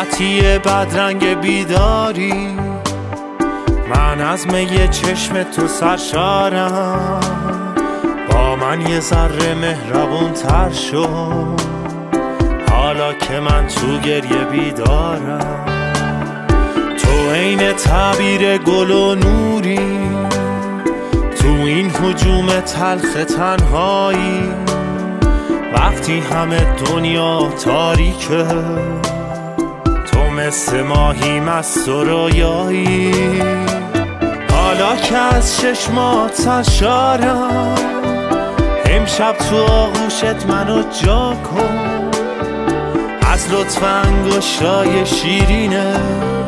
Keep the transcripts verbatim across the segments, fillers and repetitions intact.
خطی بدرنگ بیداری، من از می چشم تو سرشارم. با من یه ذره مهربون تر شو، حالا که من تو گریه بیدارم. تو عین تعبیر گل و نوری، تو این هجوم تلخ تنهایی. وقتی همه دنیا تاریکه، تو مثل ماهی مست و رویایی. حالا که از چشمات سرشارم، امشب تو آغوشت منو جا کن. از لطف انگشتای شیرینه،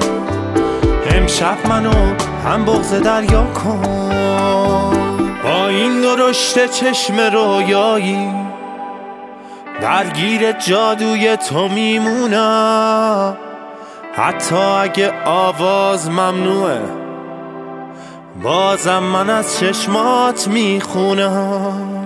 امشب منو هم بغض دریا کن. با این درشت چشم رویایی، درگیر جادوی تو میمونم. حتی اگه آواز ممنوعه، بازم من از چشمات میخونم.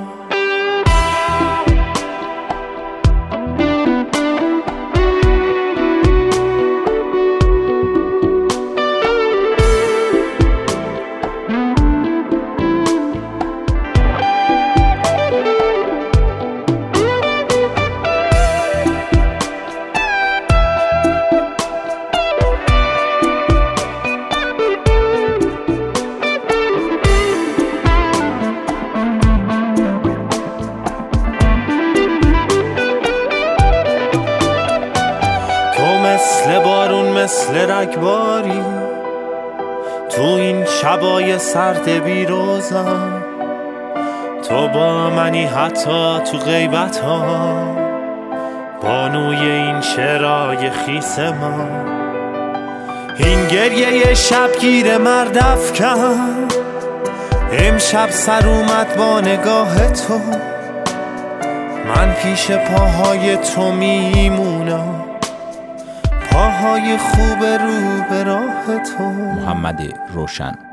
مثل بارون مثل رگباری، تو این شبای سرد بیروزم. تو با منی حتی تو غیبت ها، بانوی این شعرهای خیس ما. این گریه شبگیر مرد افکن، امشب سر اومد با نگاه تو. من پیش پاهای تو میمونم، پاهای خوب رو به راه تو. محمد روشن.